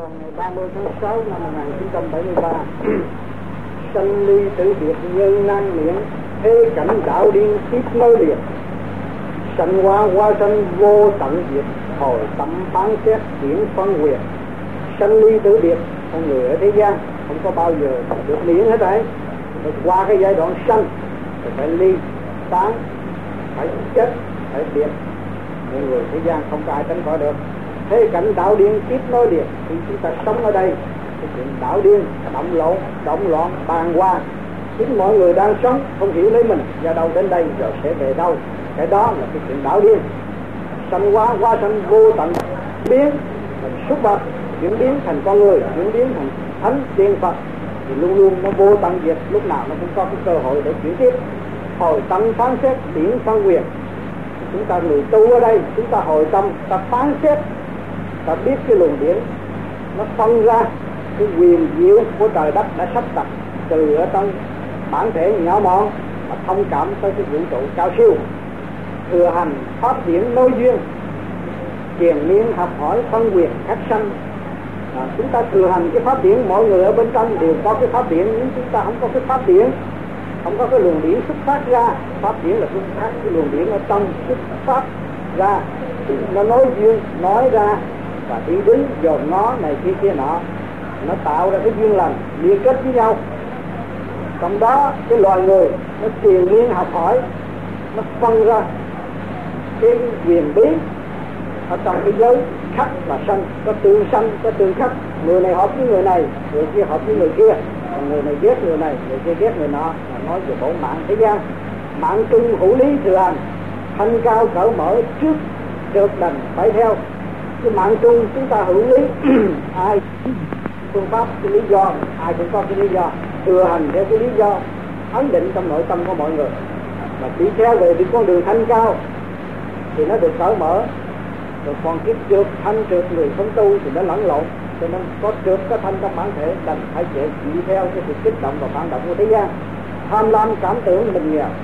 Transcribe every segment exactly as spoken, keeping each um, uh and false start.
ngày ba mươi tháng sáu năm một nghìn chín trăm bảy mươi ba, sanh ly tử biệt nhân nan miệng, thế cảnh đạo điên tiếp nối liệt. Sanh hoa hoa sanh vô tận diệt, hồi tâm phán xét chuyển phân quyền. Sanh ly tử biệt, con người ở thế gian không có bao giờ được miễn hết đấy. Qua cái giai đoạn sanh thì phải ly tán, phải chết, phải biệt. Mọi người thế gian không có ai tránh khỏi được. Thế cảnh đạo điên tiếp nối liệt, thì chúng ta sống ở đây, cái chuyện đạo điên động lộn, động loạn, bàn hoa. Chính mọi người đang sống không hiểu lấy mình do đâu đến đây rồi sẽ về đâu. Cái đó là cái chuyện đạo điên. Sanh hóa, hóa sanh vô tận biến, thành xuất vật, chuyển biến thành con người, chuyển biến thành thánh tiên Phật, thì luôn luôn nó vô tận diệt, lúc nào nó cũng có cái cơ hội để chuyển tiếp. Hồi tâm phán xét điển phân quyền. Chúng ta người tu ở đây, chúng ta hồi tâm, ta phán xét, ta biết cái luồng điển nó phân ra cái quyền diệu của trời đất đã sắp đặt từ ở trong bản thể nhỏ mọn mà thông cảm tới cái vũ trụ cao siêu. Thừa hành pháp điển nối duyên, triền miên học hỏi phân quyền khắc sanh. À, chúng ta thừa hành cái pháp điển, mọi người ở bên trong đều có cái pháp điển, nhưng chúng ta không có cái pháp điển, không có cái luồng điển xuất phát ra. Pháp điển là xuất phát, cái luồng điển ở trong xuất phát ra, nó nối duyên nói ra và đi đứng dòm ngó này kia kia nọ, nó tạo ra cái duyên lành liên kết với nhau. Trong đó cái loài người nó triền miên học hỏi, nó phân ra cái quyền bí ở trong cái giới khắc và sanh, có tương sanh, có tương khắc. Người này hợp với người này, người kia hợp với người kia, người này ghét người này, người kia ghét người nọ. Nói về bộ mạng thế gian, mạng trung hữu lý thừa hành, thanh cao cởi mở trước được đành phải theo. Cái mạng trung chúng ta hữu lý ai phương pháp, cái lý do, ai cũng có cái lý do thừa hành theo cái lý do ấn định trong nội tâm của mọi người, mà đi theo về đi con đường thanh cao thì nó được cởi mở. Rồi còn cái trượt thanh trượt người không tu thì nó lẫn lộn, cho nên có trượt có thanh trong bản thể đành phải chịu đi theo cái sự kích động và phản động của thế gian. Tham lam cảm tưởng mình nghèo,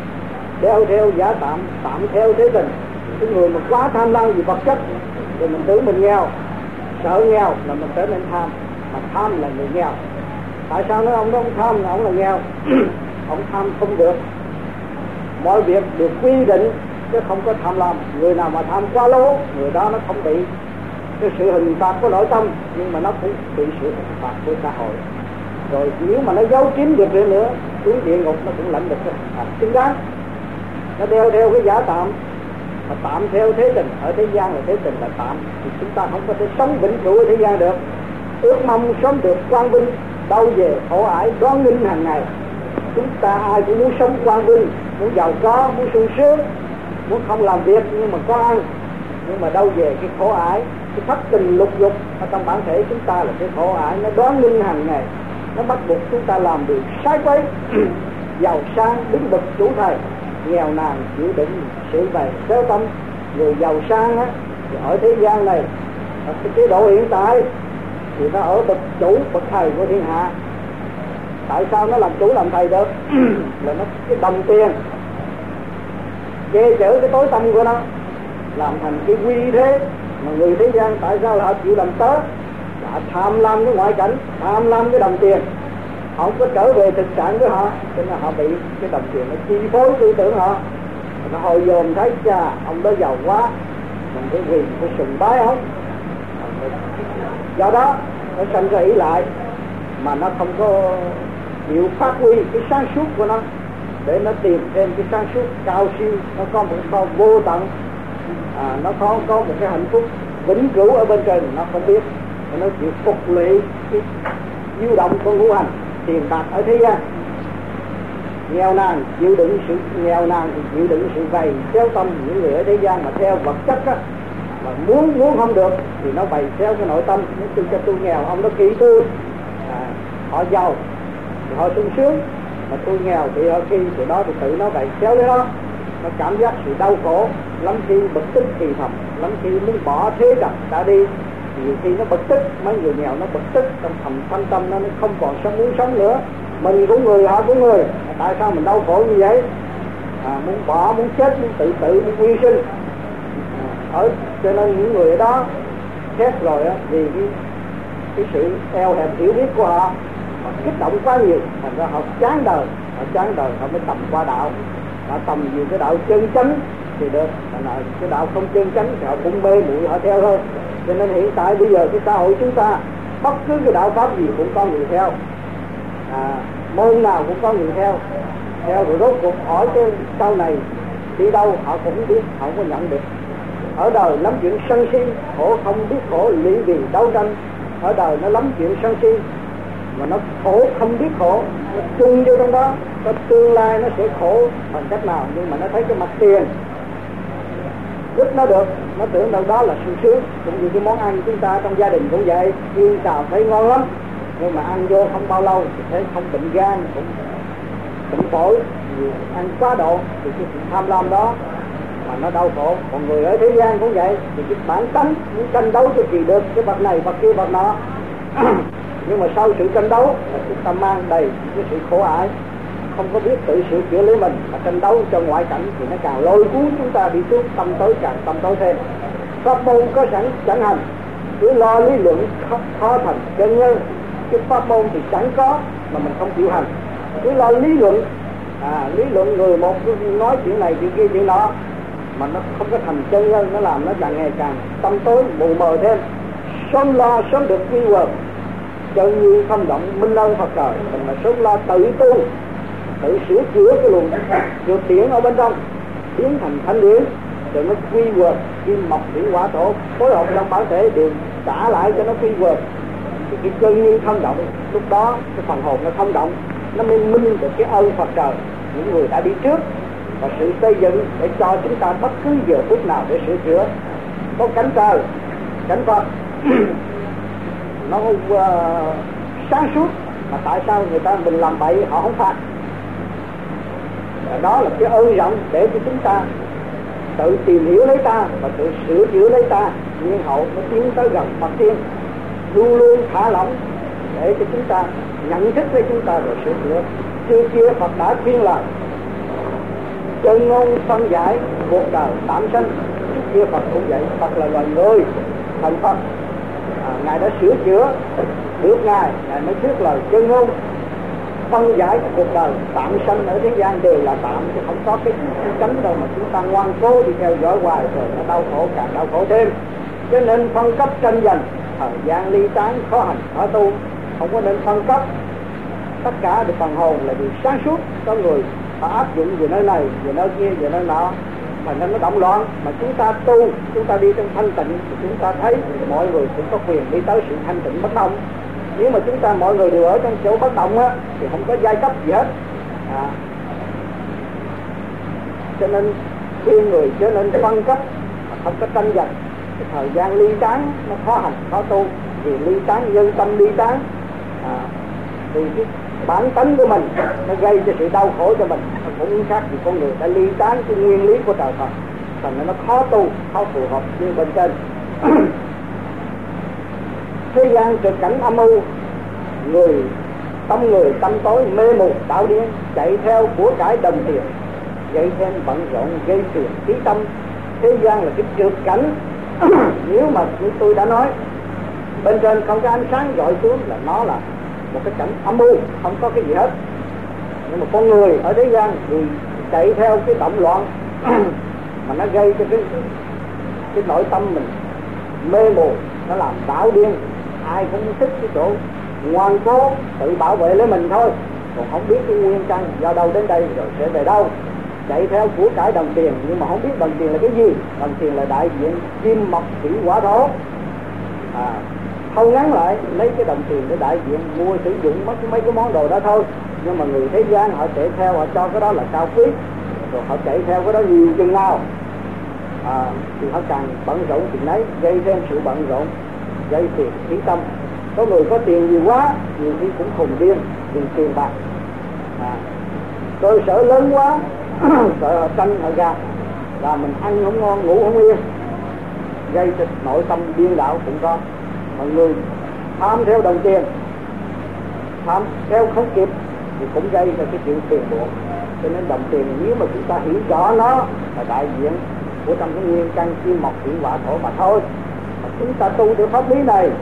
đeo theo giả tạm, tạm theo thế tình. Cái người mà quá tham lam vì vật chất thì mình tưởng mình nghèo, sợ nghèo là mình trở nên tham, mà tham là người nghèo. Tại sao nói ông đó ông tham là ông là nghèo? Ông tham không được, mọi việc được quy định chứ không có tham lam. Người nào mà tham quá lố, người đó nó không bị cái sự hình phạt của nội tâm, nhưng mà nó cũng bị sự hình phạt của xã hội. Rồi nếu mà nó giấu kín được nữa, xuống địa ngục nó cũng lãnh được cái hình phạt xứng đáng. Nó đeo theo cái giả tạm, mà tạm theo thế tình. Ở thế gian là thế tình là tạm, thì chúng ta không có thể sống vĩnh cửu ở thế gian được. Ước mong sớm được quang vinh, đâu về khổ ải đoán nghinh hàng ngày. Chúng ta ai cũng muốn sống quang vinh, muốn giàu có, muốn sung sướng, muốn không làm việc nhưng mà có ăn. Nhưng mà đâu về cái khổ ải, cái thất tình lục dục ở trong bản thể chúng ta là cái khổ ải, nó đoán nghinh hàng ngày, nó bắt buộc chúng ta làm điều sai quấy. Giàu sang đứng bậc chủ thầy, nghèo nàn chịu đựng sự bày xéo tâm. Người giàu sang á thì ở thế gian này, ở cái chế độ hiện tại thì nó ở bậc chủ bậc thầy của thiên hạ. Tại sao nó làm chủ làm thầy được? Là nó cái đồng tiền che chở cái tối tâm của nó, làm thành cái quy thế. Mà người thế gian tại sao là họ chịu làm tớ? Họ tham lam cái ngoại cảnh, tham lam cái đồng tiền, họ không có trở về thực trạng của họ, cho nên họ bị cái đồng tiền nó chi phối tư tưởng họ. Nó hồi dồn thấy cha ông đó giàu quá, mình phải vì phải sùng bái ông. Do đó nó sanh ra ý lại, mà nó không có chịu phát huy cái sáng suốt của nó để nó tìm thêm cái sáng suốt cao siêu. Nó có một kho vô tận, à, nó có có một cái hạnh phúc vĩnh cửu ở bên trên, nó không biết. Nó chịu phục lụy cái diêu động của ngũ hành tiền bạc ở thế gian. Nghèo nàn chịu đựng sự nghèo nàn thì chịu đựng sự vầy xéo tâm. Những người ở thế gian mà theo vật chất á, mà muốn muốn không được thì nó bày xéo cái nội tâm. Nó tôi cho tôi nghèo, ông đó kỹ tôi, à, họ giàu thì họ sung sướng, mà tôi nghèo thì họ khi từ đó thì tự nó bày xéo đấy đó. Nó cảm giác sự đau khổ, lắm khi bực tức thì thầm, lắm khi muốn bỏ thế trần đã đi. Nhiều khi nó bực tức, mấy người nghèo nó bực tức trong thầm thâm tâm nó không còn sống muốn sống nữa. Mình cũng người, họ cũng người, tại sao mình đau khổ như vậy? À, muốn bỏ, muốn chết, muốn tự tử, muốn quy sinh. À, ở cho nên những người ở đó xét rồi á, vì cái cái sự eo hẹp hiểu biết của họ, họ kích động quá nhiều, thành ra họ chán đời, họ chán đời họ mới tầm qua đạo, họ tầm nhiều cái đạo chân chánh thì được, là cái đạo không chân chánh thì họ cũng mê muội họ theo thôi. Cho nên hiện tại bây giờ cái xã hội chúng ta bất cứ cái đạo pháp gì cũng có người theo, à, môn nào cũng có người theo, theo rồi rốt cuộc hỏi cái sau này đi đâu họ cũng không biết, họ không có nhận được. Ở đời lắm chuyện sân si, khổ không biết khổ, lý vì đấu tranh. Ở đời nó lắm chuyện sân si mà nó khổ không biết khổ, nó chung vô trong đó, có tương lai nó sẽ khổ bằng cách nào, nhưng mà nó thấy cái mặt tiền rất nó được, nó tưởng đâu đó là sung sướng. Cũng như cái món ăn chúng ta trong gia đình cũng vậy, chiên xào thấy ngon lắm, nhưng mà ăn vô không bao lâu thì thấy không bệnh gan, cũng bệnh phổi, vì ăn quá độ thì cái sự tham lam đó mà nó đau khổ. Còn người ở thế gian cũng vậy, thì cái bản tánh muốn tranh đấu cho kỳ được cái vật này vật kia vật nọ nhưng mà sau sự tranh đấu là chúng ta mang đầy cái sự khổ ải, không có biết tự sửa chữa lấy mình, mà tranh đấu cho ngoại cảnh thì nó càng lôi cuốn chúng ta đi xuống tâm tối, càng tâm tối thêm. Pháp môn có sẵn chẳng hành, cứ lo lý luận khó, khó thành chân nhân. Cái pháp môn thì chẳng có mà mình không chịu hành, cứ lo lý luận, à, lý luận người một nói chuyện này chuyện kia chuyện nọ mà nó không có thành chân nhân, nó làm nó càng ngày càng tâm tối mù mờ thêm. Sớm lo sớm được quy quần, chân như không động minh ơn Phật trời. Mình là sớm lo tự tu, tự sửa chữa cái luồng dược điển ở bên trong biến thành thanh điển, rồi nó quy quần kim mộc thủy hỏa thổ phối hợp trong bản thể đều trả lại cho nó quy quần. Cái, cái chân như không động, lúc đó cái phần hồn nó không động, nó mới minh được cái ơn Phật trời, những người đã đi trước và sự xây dựng để cho chúng ta bất cứ giờ phút nào để sửa chữa. Có cánh trời, cánh Phật nó uh, sáng suốt, mà tại sao người ta mình làm bậy họ không phạt? Đó là cái ơn rộng để cho chúng ta tự tìm hiểu lấy ta và tự sửa chữa lấy ta, nhiên hậu nó tiến tới gần Phật tiên. Luôn luôn thả lỏng để cho chúng ta nhận thức với chúng ta rồi sửa chữa. Xưa kia Phật đã khuyên lời chân ngôn phân giải cuộc đời tạm sanh. Trước kia Phật cũng vậy, Phật là loài người thành Phật, à, Ngài đã sửa chữa được Ngài, Ngài mới thuyết lời chân ngôn phân giải cuộc đời tạm sanh ở thế gian đều là tạm, chứ không có cái gì tránh đâu mà chúng ta ngoan cố đi theo dõi hoài rồi nó đau khổ càng đau khổ thêm. Cho nên phân cấp tranh giành, thời gian ly tán, khó hành khó tu, không có nên phân cấp. Tất cả được phần hồn là điều sáng suốt, có người họ áp dụng về nơi này, về nơi kia, về nơi nọ, mà nên nó động loạn. Mà chúng ta tu, chúng ta đi trong thanh tịnh thì chúng ta thấy mọi người cũng có quyền đi tới sự thanh tịnh bất động. Nếu mà chúng ta mọi người đều ở trong chỗ bất động á, thì không có giai cấp gì hết, à. Cho nên khuyên người trở nên phân cấp, không có tranh giành. Cái thời gian ly tán nó khó hành khó tu, vì ly tán nhân tâm ly tán, à, thì cái bản tánh của mình nó gây cho sự đau khổ cho mình, cũng khác vì con người đã ly tán cái nguyên lý của trời Phật, thành ra nó khó tu, khó phù hợp như bên trên. Thế gian trực cảnh âm mưu, người tâm người tâm tối mê mù tạo điên, chạy theo của cải đồng tiền, gây thêm bận rộn gây phiền trí tâm. Thế gian là cái trượt cảnh. Nếu mà như tôi đã nói, bên trên không có ánh sáng rọi xuống là nó là một cái cảnh âm mưu, không có cái gì hết. Nhưng mà con người ở thế gian thì chạy theo cái động loạn mà nó gây cho cái cái nội tâm mình mê mù, nó làm đảo điên. Ai cũng thích cái chỗ ngoan cố tự bảo vệ lấy mình thôi, còn không biết cái nguyên căn do đâu đến đây rồi sẽ về đâu. Chạy theo của cải đồng tiền nhưng mà không biết đồng tiền là cái gì. Đồng tiền là đại diện kim mộc thủy hỏa thổ, à, thâu ngắn lại lấy cái đồng tiền để đại diện mua sử dụng mất mấy cái món đồ đó thôi. Nhưng mà người thế gian họ chạy theo, họ cho cái đó là cao quý, rồi họ chạy theo cái đó nhiều chừng nào, à, thì họ càng bận rộn chuyện đấy, gây thêm sự bận rộn, gây tiền trí tâm. Có người có tiền nhiều quá, nhiều khi cũng khùng điên vì tiền bạc, à, cơ sở lớn quá sợ họ tranh họ ra là mình ăn không ngon ngủ không yên, gây cho nội tâm điên đảo cũng có. Mọi người tham theo đồng tiền, tham theo không kịp thì cũng gây ra cái chuyện phiền muộn. Cho nên đồng tiền nếu mà chúng ta hiểu rõ nó là đại diện của trong cái nguyên căn kim mộc thủy hỏa thổ mà thôi. Mà chúng ta tu được pháp lý này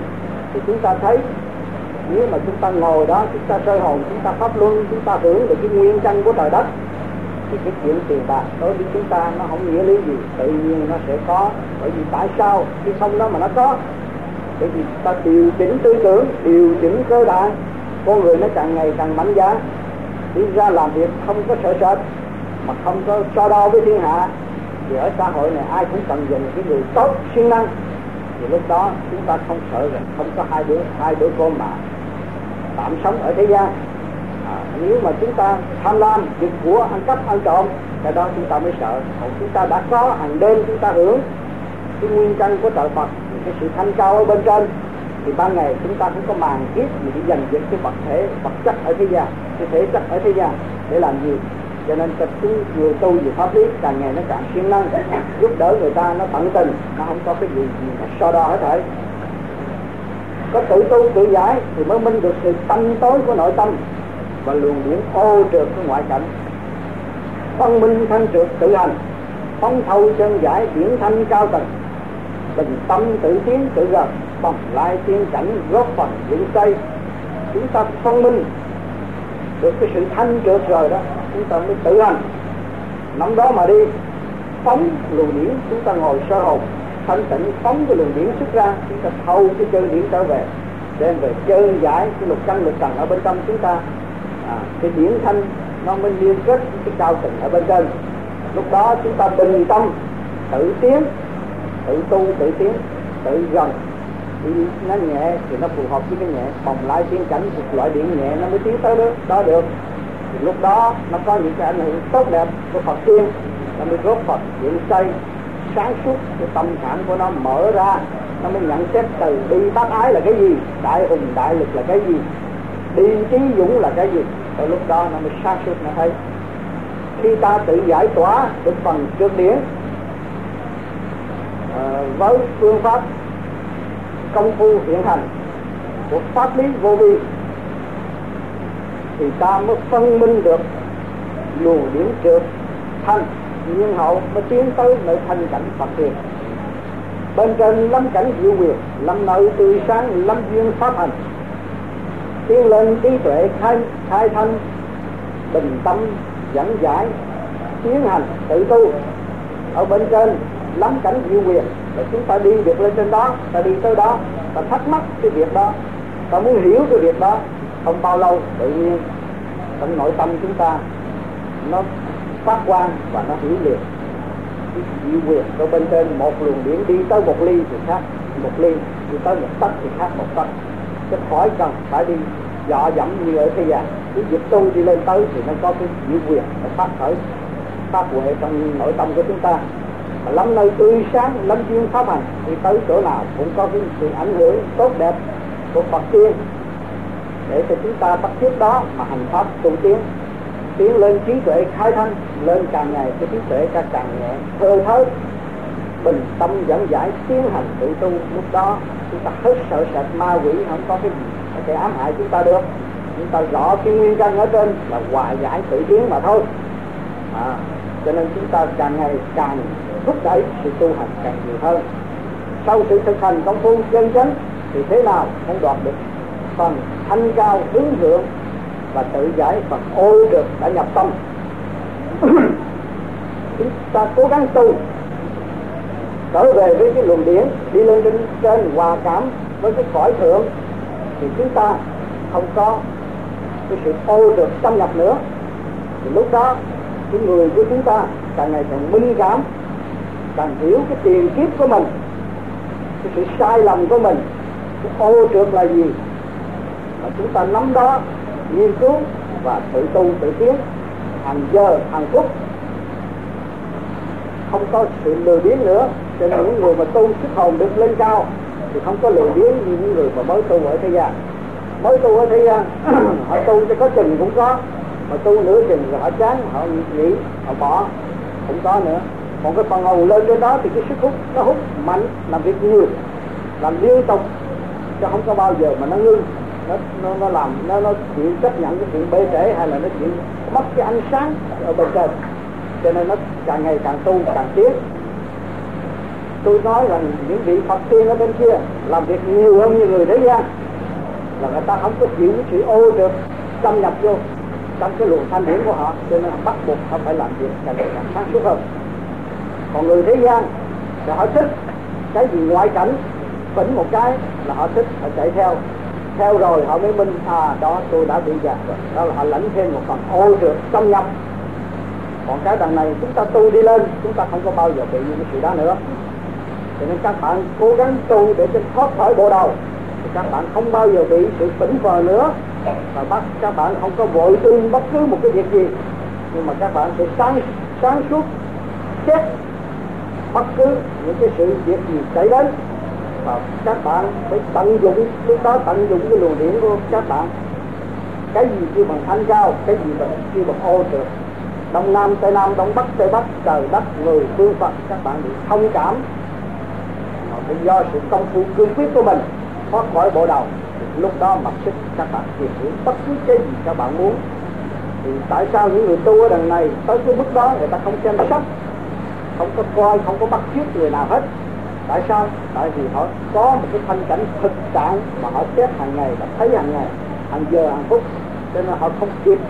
thì chúng ta thấy nếu mà chúng ta ngồi đó, chúng ta soi hồn, chúng ta pháp luân, chúng ta hưởng được cái nguyên căn của trời đất, thì cái chuyện tiền bạc đối với chúng ta nó không nghĩa lý gì, tự nhiên nó sẽ có. Bởi vì tại sao khi không đó mà nó có? Bởi vì ta điều chỉnh tư tưởng, điều chỉnh cơ bản, con người nó càng ngày càng mạnh dạn, đi ra làm việc không có sợ sệt, mà không có so đo với thiên hạ. Vì ở xã hội này ai cũng cần dùng cái người tốt, siêng năng, thì lúc đó chúng ta không sợ rằng không có hai đứa hai đứa con mà tạm sống ở thế gian. À, nếu mà chúng ta tham lam, giật của, ăn cắp, ăn trộm, cái đó chúng ta mới sợ. Còn chúng ta đã có hàng đêm chúng ta hưởng cái nguyên căn của trời Phật, cái sự thanh cao ở bên trên, thì ban ngày chúng ta cũng có màn kiếp gì để giành giật cái vật thể, vật chất ở thế gian, cái thể chất ở thế gian để làm gì? Cho nên tập trung người tu về pháp lý càng ngày nó càng siêng năng, giúp đỡ người ta nó tận tình, nó không có cái gì gì mà so đo hết thảy. Có tự tu tự giải thì mới minh được sự tâm tối của nội tâm và luồng điển ô trượt của ngoại cảnh. Phân minh thanh trượt tự hành, phóng thâu chân giải điển thanh cao tầng, bình tâm tự tiến tự gần, bồng lai tiên cảnh góp phần dựng xây. Chúng ta phân minh được cái sự thanh trượt rồi đó, chúng ta mới tự hành nắm đó mà đi, phóng luồng điển. Chúng ta ngồi soi hồn thanh tịnh, phóng cái luồng điển xuất ra, chúng ta thâu cái chân điển trở về, đem về chơi giải cái lục căn lục trần ở bên trong chúng ta. À, cái điển thanh nó mới liên kết cái cao tầng ở bên trên. Lúc đó chúng ta bình tâm tự tiến, tự tu tự tiến, tự gần. Đi nó nhẹ thì nó phù hợp với cái nhẹ, bồng lai tiên cảnh thì loại điện nhẹ nó mới tiến tới đó, đó được. Thì lúc đó nó có những cái ảnh hưởng tốt đẹp của Phật tiên, nó mới góp Phật dựng xây sáng suốt, cái tâm khảm của nó mở ra, nó mới nhận xét từ bi bác ái là cái gì, đại hùng đại lực là cái gì, đi trí dũng là cái gì. Ở lúc đó nó mới sáng suốt nó thấy. Khi ta tự giải tỏa được phần trượt điển à, với phương pháp công phu hiện hành của pháp lý vô vi, thì ta mới phân minh được luồng điển trượt thanh nhiên hậu, mới tiến tới nơi thanh cảnh Phật tiền. Bên trên lâm cảnh diệu quyền, lâm nơi tươi sáng, lâm duyên pháp hành, tiến lên trí tuệ khai, khai thanh, bình tâm dẫn giải, tiến hành tự tu. Ở bên trên lâm cảnh diệu quyền là chúng ta đi được lên trên đó, ta đi tới đó, ta thắc mắc cái việc đó, ta muốn hiểu cái việc đó, không bao lâu tự nhiên trong nội tâm chúng ta nó phát quang và nó hiểu liền. Cái diệu quyền ở bên trên một luồng điển đi tới một ly thì khác một ly, đi tới một tấc thì khác một tấc, chứ khỏi cần phải đi dọ dẫm như ở thế gian. Cái việc tu đi lên tới thì nó có cái diệu quyền nó phát khởi phát huệ trong nội tâm của chúng ta. Và lắm nơi tươi sáng, lắm duyên pháp hành, đi tới chỗ nào cũng có cái sự ảnh hưởng tốt đẹp của Phật tiên, để cho chúng ta bắt chước đó mà hành pháp tu tiến, tiến lên trí tuệ khai thanh, lên càng ngày cái trí tuệ càng càng nhẹ thơ thới, bình tâm dẫn giải, tiến hành tự tu. Lúc đó chúng ta hết sợ sệt ma quỷ, không có cái gì có thể ám hại chúng ta được. Chúng ta rõ cái nguyên căn ở trên là hòa giải tự tiến mà thôi. À, cho nên chúng ta càng ngày càng thúc đẩy sự tu hành càng nhiều hơn. Sau sự thực hành công phu chân chánh thì thế nào cũng đoạt được phần thanh cao hướng thượng và tự giải phần ô được đã nhập tâm. Chúng ta cố gắng tu trở về với cái luồng điển, đi lên trên, trên hòa cảm với cái cõi thượng, thì chúng ta không có cái sự ô được xâm nhập nữa. Thì lúc đó cái người của chúng ta càng ngày càng minh cảm, càng hiểu cái tiền kiếp của mình, cái sự sai lầm của mình, cái ô trượt là gì, mà chúng ta nắm đó nghiên cứu và tự tu tự tiến hàng giờ hàng phút, không có sự lười biếng nữa. Cho nên những người mà tu sức hồn được lên cao thì không có lười biếng như những người mà mới tu ở thế gian. Mới tu ở thế gian họ tu cho có chừng cũng có, mà tu nửa chừng rồi họ chán, họ nghỉ, họ bỏ, cũng có nữa. Còn cái phần hồn lên trên đó thì cái sức hút nó hút mạnh, làm việc nhiều, làm liên tục, chứ không có bao giờ mà nó ngưng. Nó, nó, nó làm nó, nó chịu chấp nhận cái chuyện bê trễ, hay là nó chịu mất cái ánh sáng ở bên trên. Cho nên nó càng ngày càng tu càng tiến. tôi nói rằng những vị Phật tiên ở bên kia làm việc nhiều hơn như người thế gian, là người ta không có chịu cái sự ô được xâm nhập vô trong cái luồng thanh điển của họ, cho nên bắt buộc họ phải làm việc càng ngày càng sáng suốt hơn. Còn người thế gian thì họ thích cái gì ngoại cảnh, phỉnh một cái là họ thích, họ chạy theo, theo rồi họ mới minh à đó tôi đã bị gạt rồi, đó là họ lãnh thêm một phần ô được xâm nhập. Còn cái đằng này chúng ta tu đi lên, chúng ta không có bao giờ bị những cái sự đó nữa. Cho nên các bạn cố gắng tu để cho thoát khỏi bộ đầu, thì các bạn không bao giờ bị sự phỉnh phờ nữa, và bắt các bạn không có vội tin bất cứ một cái việc gì, nhưng mà các bạn sẽ sáng sáng suốt xét bất cứ những cái sự việc gì xảy đến, và các bạn phải tận dụng lúc đó, tận dụng cái luồng điển của các bạn. Cái gì kêu bằng thanh cao, cái gì bằng kêu bằng ô trượt, đông nam tây nam, đông bắc tây bắc, trời đất người phương Phật, các bạn bị thông cảm. Mà do sự công phu cương quyết của mình thoát khỏi bộ đầu, lúc đó mặc sức các bạn tìm hiểu bất cứ cái gì các bạn muốn. Thì tại sao những người tu ở đằng này tới cái mức đó người ta không xem sách, không có coi, không có bắt chước người nào hết? Tại sao? Tại vì họ có một cái thanh cảnh thực trạng mà họ xét hàng ngày, họ thấy hàng ngày, hàng giờ, hàng phút, cho nên họ không kịp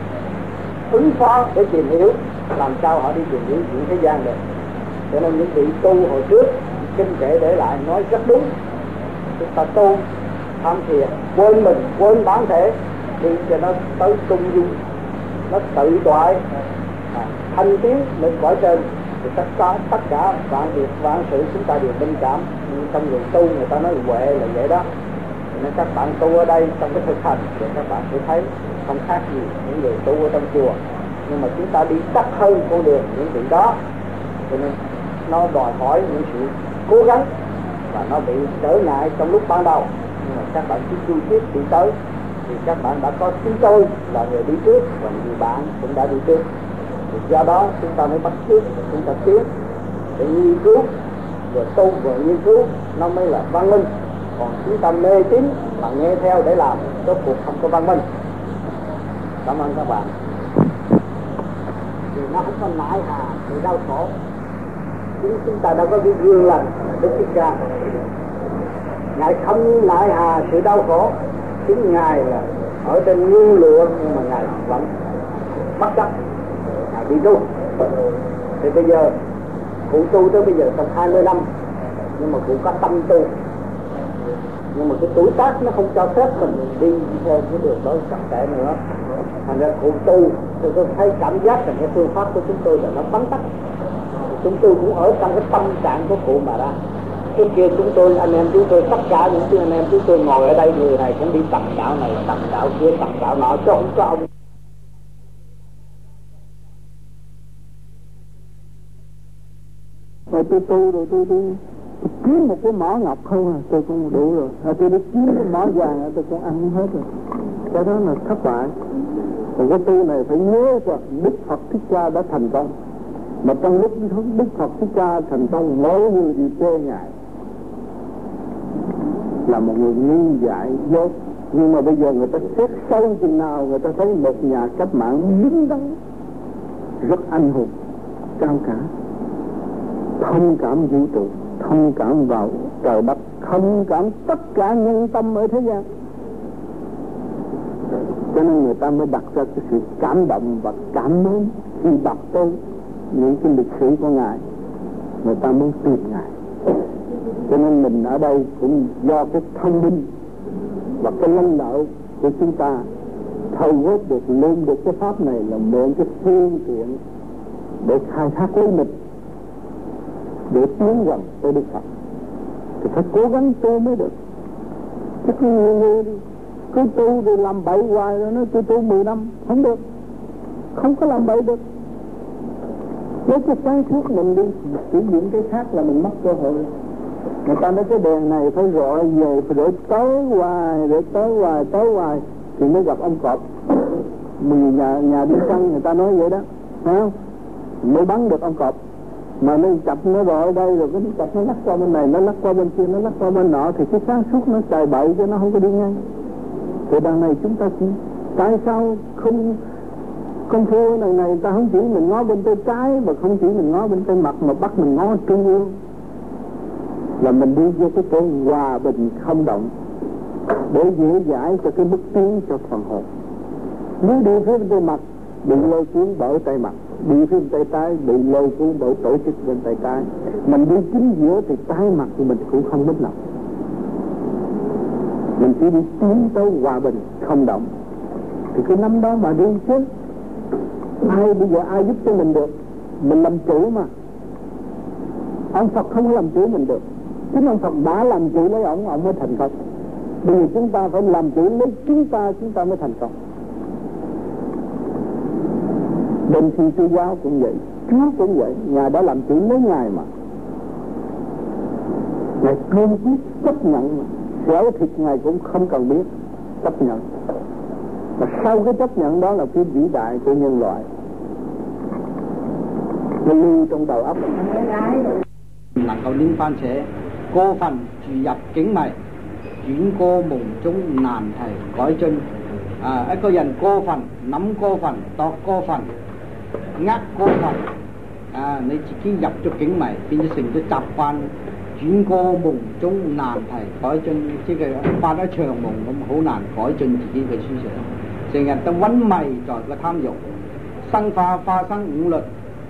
ứng phó để tìm hiểu, làm sao họ đi tìm hiểu chuyện thế gian được. Cho nên những vị tu hồi trước kinh kệ để lại nói rất đúng. Chúng ta tu tham thiền, quên mình, quên bản thể, đi cho nó tới trung dung, nó tự toại, à, thanh tiến lên cõi trên, thì tất cả tất cả vạn việc vạn sự chúng ta đều minh cảm. Nhưng trong người tu người ta nói huệ là vậy đó. Nên các bạn tu ở đây trong cái thực hành thì các bạn sẽ thấy không khác gì những người tu ở trong chùa, nhưng mà chúng ta đi đắc hơn con đường những vị đó, cho nên nó đòi hỏi những sự cố gắng và nó bị trở ngại trong lúc ban đầu. Nhưng mà các bạn cứ cương quyết đi tới thì các bạn đã có chúng tôi là người đi trước và nhiều bạn cũng đã đi trước, thì do đó chúng ta mới bắt chước và chúng ta tiến để nghiên cứu, vừa tu vừa nghiên cứu nó mới là văn minh. Còn chúng ta mê tín mà nghe theo để làm, rốt cuộc không có văn minh. Cảm ơn các bạn. Vì nó không có nại hà sự đau khổ, chúng chúng ta đâu có cái gương lành Đức Thích Ca. Ngài không nại hà sự đau khổ, chính Ngài là ở trên nguyên lụa, nhưng mà Ngài vẫn bất chấp, Ngài đi tu. Thì bây giờ cụ tu tới bây giờ tầm hai mươi năm, nhưng mà cụ có tâm tu, nhưng mà cái tuổi tác nó không cho phép mình đi theo cái đường đó chậm chẽ nữa. Thành ra cụ tu, tôi có thấy cảm giác rằng cái phương pháp của chúng tôi là nó bắn tắt. Chúng tôi cũng ở trong cái tâm trạng của cụ mà ra. Cái kia chúng tôi, anh em chúng tôi, tất cả những anh em chúng tôi ngồi ở đây, người này cũng đi tầm đạo này, tầm đạo kia, tầm đạo nọ, chứ không có ông. Rồi tôi tu rồi tôi tôi kiếm một cái mỏ ngọc không à, tôi cũng đủ rồi. À, tôi đi kiếm cái mỏ vàng tôi cũng ăn hết rồi. Cái đó là thất bại. Còn cái tu này phải nhớ rằng Đức Phật Thích Ca đã thành công. Mà trong lúc Đức Phật Thích Ca thành công, mỗi người đi chê Ngài là một người nghi dại dốt. Nhưng mà bây giờ người ta xét sâu chừng nào, người ta thấy một nhà cách mạng đứng đắn, rất anh hùng, cao cả, thông cảm vũ trụ, thông cảm vào trời đất, thông cảm tất cả nhân tâm ở thế gian. Cho nên người ta mới đặt ra cái sự cảm động và cảm mến khi đọc tới những cái lịch sử của Ngài, người ta muốn tìm Ngài. Cho nên mình ở đây cũng do cái thông minh và cái lãnh đạo của chúng ta thâu góp được, lên được cái pháp này là mượn cái phương tiện để khai thác lấy mình, để tiến gần tới Đức Phật. Thì phải cố gắng tu mới được. Chứ cứ người người đi cứ tu rồi làm bậy hoài rồi nói tôi tu mười năm không được, không có làm bậy được. Nếu cái sáng suốt mình đi sử dụng cái khác là mình mất cơ hội. Người ta nói cái đèn này phải rọi về, phải để tới hoài, để tới hoài, tới hoài thì mới gặp ông cọp. Mười nhà nhà đi săn người ta nói vậy đó, phải không? Mới bắn được ông cọp. Mà nó chập nó rọi ở đây rồi cái chập nó lắc qua bên này, nó lắc qua bên kia, nó lắc qua bên nọ, thì cái sáng suốt nó chạy bậy cho nó không có đi ngay. Thì đằng này chúng ta chỉ tại sao không công phu này này ta không chỉ mình ngó bên tay trái, mà không chỉ mình ngó bên tay mặt, mà bắt mình ngó trung ương. là mình đi vô cái chỗ hòa bình không động để dễ dãi cho cái bước tiến cho phần hồn. Nếu đi phía bên tay mặt bị lôi cuốn bởi tay mặt, đi phía bên tay trái bị lôi cuốn bởi tổ chức bên tay trái, mình đi chính giữa thì tay mặt của mình cũng không mất lòng. Mình chỉ đi tiến tới hòa bình không động thì cái năm đó mà đi chứ ai bây giờ ai giúp cho mình được? Mình làm chủ mà. Ông Phật không làm chủ mình được, chính ông Phật đã làm chủ lấy ông, ông mới thành công. Bây giờ chúng ta phải làm chủ lấy chúng ta, chúng ta mới thành công. Bên khi Chúa giáo cũng vậy, Chúa cũng vậy, Ngài đã làm chủ lấy Ngài mà. Ngài cương quyết chấp nhận mà, dẫu thịt Ngài cũng không cần biết, chấp nhận. Và sau cái chấp nhận đó là cái vĩ đại của nhân loại. Nó lưu trong đầu óc. Nặng cầu liên phan sẽ cô phần truy nhập kính mày chuyển cô mùng chúng nàn thầy gói chân à, ấy có dần cô phần nắm cô phần to cô phần ngắt cô phần à, nếu chỉ khi nhập cho kính mày bên cho sinh cho chập quan chuyển cô mùng chúng nàn thầy gói chân chứ cái phan nó trường mùng nó hổ nàn gói chân chỉ khi về suy sửa thì người ta vấn mày rồi có tham dục sang pha pha sang ngũ luật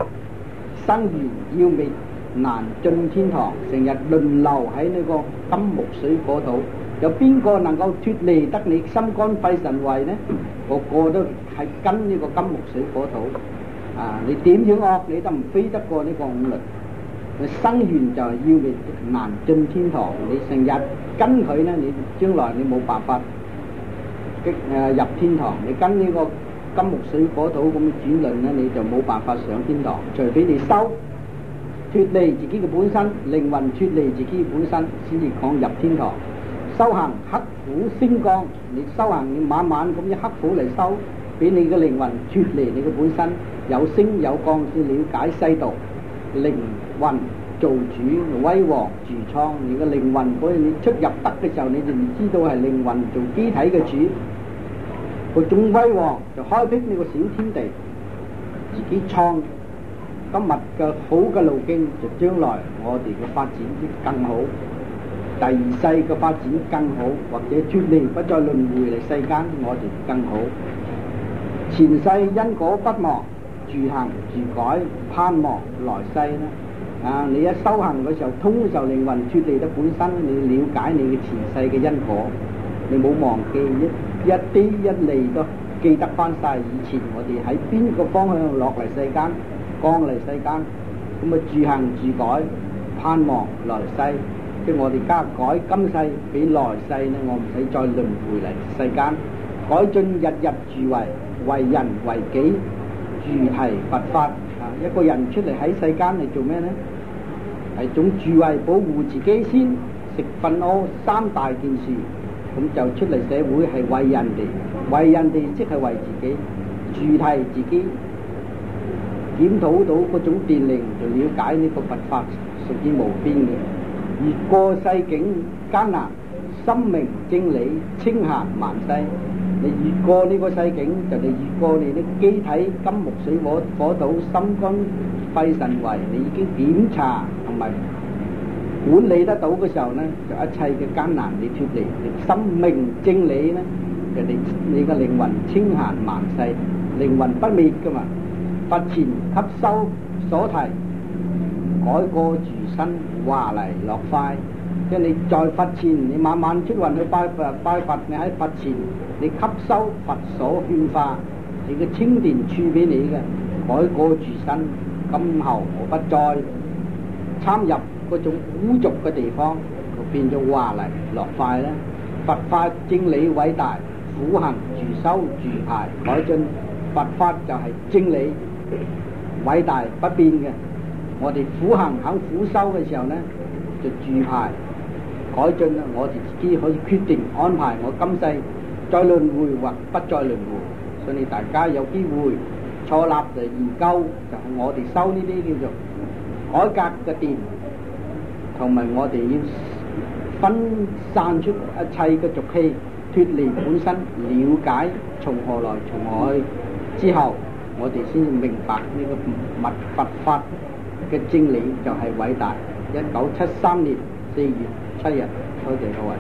sang gì yêu mị nàn chân thiên thọ成日輪流喺呢個金木水火土，有邊個能夠脫離得你心肝肺腎胃呢？個個都係跟呢個金木水火土啊！你點樣惡你都唔飛得過呢個五律。佢生緣就係要你難進天堂，你成日跟佢呢，你將來你冇辦法激誒入天堂。你跟呢個金木水火土咁嘅轉輪呢，你就冇辦法上天堂，除非你修。脫離自己嘅本身，靈魂脫離自己本身，先至講入天堂。修行刻苦升降，你修行你晚晚咁樣刻苦嚟修，俾你嘅靈魂脫離你嘅本身，有升有降，先了解世道。靈魂做主，威王住倉。你嘅靈魂嗰你出入得嘅時候，你就唔知道係靈魂做機體嘅主。個種威王就開闢呢個小天地，自己創。今日嘅好嘅路徑，就將來我哋嘅發展更好，第二世嘅發展更好，或者脫離不再輪迴嚟世間，我哋更好。前世因果不忘，住行住改，盼望來世啦。啊，你一修行嘅時候，通嘅時候靈魂脫離得本身，你了解你嘅前世嘅因果，你冇忘記一一啲一嚟都記得翻晒以前我哋喺邊個方向落嚟世間。降嚟世間，咁啊住行住改，盼望來世，即係我哋家改今世俾來世呢，我唔使再輪迴嚟世間，改進日日住為為人為己，住提佛法啊！一個人出嚟喺世間嚟做咩呢？係種住為保護自己先，食瞓屙三大件事，咁就出嚟社會係為人哋，為人哋即係為自己，住提自己。檢討到嗰種電靈，就了解呢個佛法屬於無邊嘅。越過世境艱難，心明正理清閒萬世。你越過呢個世境，就你越過你啲機體金木水火火土心肝肺腎胃，你已經檢查同埋管理得到嘅時候呢，就一切嘅艱難你脫離。你心明正理呢，就你你個靈魂清閒萬世，靈魂不滅噶嘛。佛前吸收所提，改過住身華麗樂快。即係你在佛前，你晚晚出運去拜佛，拜佛你喺佛前，你吸收佛所勸化，你嘅清殿賜俾你嘅，改過住身。今後我不再參入嗰種污濁嘅地方，就變咗華麗樂快啦。佛法正理偉大，苦行住修住排改進。佛法就係正理。偉大不變嘅，我哋苦行肯苦修嘅時候呢，就住排改進啦。我哋自己可以決定安排我今世再輪迴或不再輪迴。所以大家有機會坐立嚟研究，就係我哋修呢啲叫做改革嘅殿，同埋我哋要分散出一切嘅俗氣，脫離本身，了解從何來從何去之後。我哋先至明白呢個密佛法嘅正理就係偉大。一九七三年四 tiền gì xây dựng thôi vậy thôi.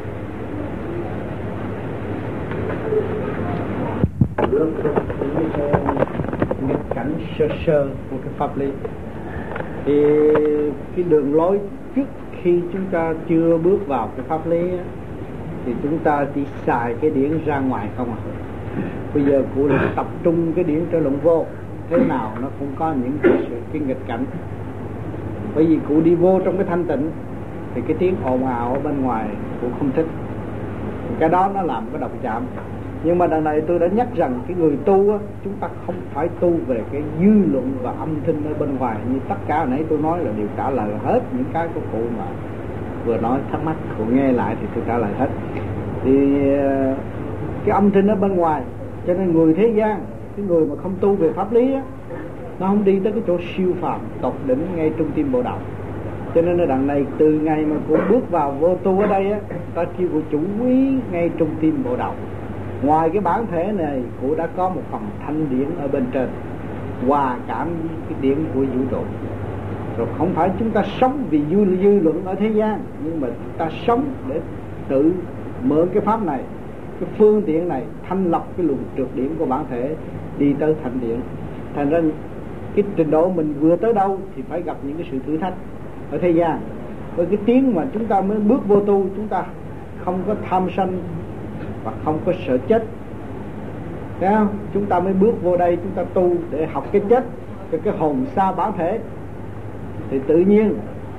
Bước nghịch cảnh sơ sơ của cái pháp lý thì cái đường lối trước khi chúng ta chưa bước vào cái pháp lý á, thì chúng ta chỉ xài cái điển ra ngoài không à. Bây giờ cụ lại tập trung cái điển trở luận vô, thế nào nó cũng có những cái sự cái nghịch cảnh. Bởi vì cụ đi vô trong cái thanh tịnh thì cái tiếng ồn ào ở bên ngoài cụ không thích, cái đó nó làm cái độc chạm. Nhưng mà đằng này tôi đã nhắc rằng cái người tu á, chúng ta không phải tu về cái dư luận và âm thanh ở bên ngoài, như tất cả nãy tôi nói là đều trả lời hết những cái của cụ mà vừa nói thắc mắc, cụ nghe lại thì tôi trả lời hết. Thì cái âm thanh ở bên ngoài, cho nên người thế gian, cái người mà không tu về pháp lý á, nó không đi tới cái chỗ siêu phàm tột đỉnh ngay trung tim bộ đạo. Cho nên ở đằng này từ ngày mà cụ bước vào vô tu ở đây á, ta kêu cụ chủ quý ngay trung tim bộ đạo. Ngoài cái bản thể này, cụ đã có một phần thanh điển ở bên trên, hòa cảm với cái điển của vũ trụ. Rồi không phải chúng ta sống vì dư, dư luận ở thế gian, nhưng mà chúng ta sống để tự mượn cái pháp này, cái phương tiện này thanh lọc cái luồng trượt điển của bản thể đi tới thanh điển. Thành ra cái trình độ mình vừa tới đâu thì phải gặp những cái sự thử thách ở thế gian. Với cái tiếng mà chúng ta mới bước vô tu, chúng ta không có tham sân và không có sợ chết, thấy không? Chúng ta mới bước vô đây, chúng ta tu để học cái chết, cho cái hồn xa bản thể. Thì tự nhiên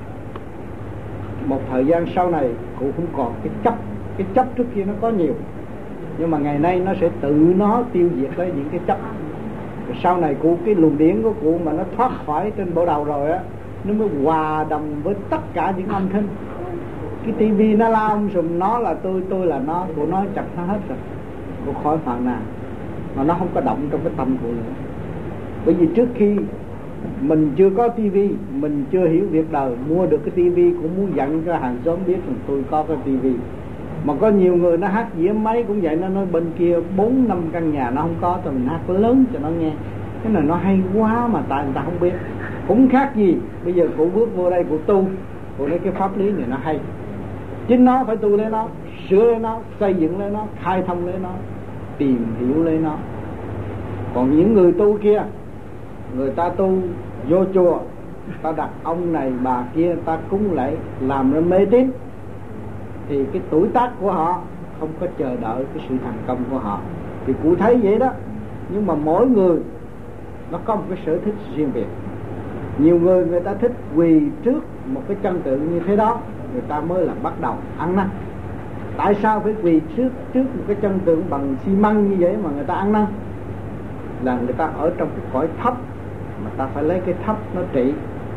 một thời gian sau này cụ không còn cái chấp. Cái chấp trước kia nó có nhiều, nhưng mà ngày nay nó sẽ tự nó tiêu diệt tới những cái chấp. Rồi sau này cụ, cái luồng điển của cụ mà nó thoát khỏi trên bộ đầu rồi á, nó mới hòa đồng với tất cả những âm thanh. Cái tivi nó la ông sùm, nó là tôi, tôi là nó, cụ nói chặt nó hết rồi, cụ khỏi phàn nàn, mà nó không có động trong cái tâm cụ nữa. Bởi vì trước khi mình chưa có tivi, mình chưa hiểu việc đời, mua được cái tivi cũng muốn dặn cho hàng xóm biết rằng tôi có cái tivi. Mà có nhiều người nó hát diễn máy cũng vậy, nó nói bên kia bốn năm căn nhà nó không có, thì mình hát lớn cho nó nghe. Cái này nó hay quá mà tại người ta không biết. Cũng khác gì bây giờ cụ bước vô đây cụ tu, cụ nói cái pháp lý này nó hay, chính nó phải tu lấy nó, sửa lấy nó, xây dựng lấy nó, khai thông lấy nó, tìm hiểu lấy nó. Còn những người tu kia, người ta tu vô chùa, ta đặt ông này bà kia, ta cúng lễ làm ra mê tín, thì cái tuổi tác của họ không có chờ đợi cái sự thành công của họ. Thì cụ thấy vậy đó. Nhưng mà mỗi người nó có một cái sở thích riêng biệt. Nhiều người người ta thích quỳ trước một cái chân tượng như thế đó, người ta mới là bắt đầu ăn năn. Tại sao phải quỳ trước trước một cái chân tượng bằng xi măng như vậy mà người ta ăn năn? Là người ta ở trong cái cõi thấp, mà ta phải lấy cái thấp nó trị.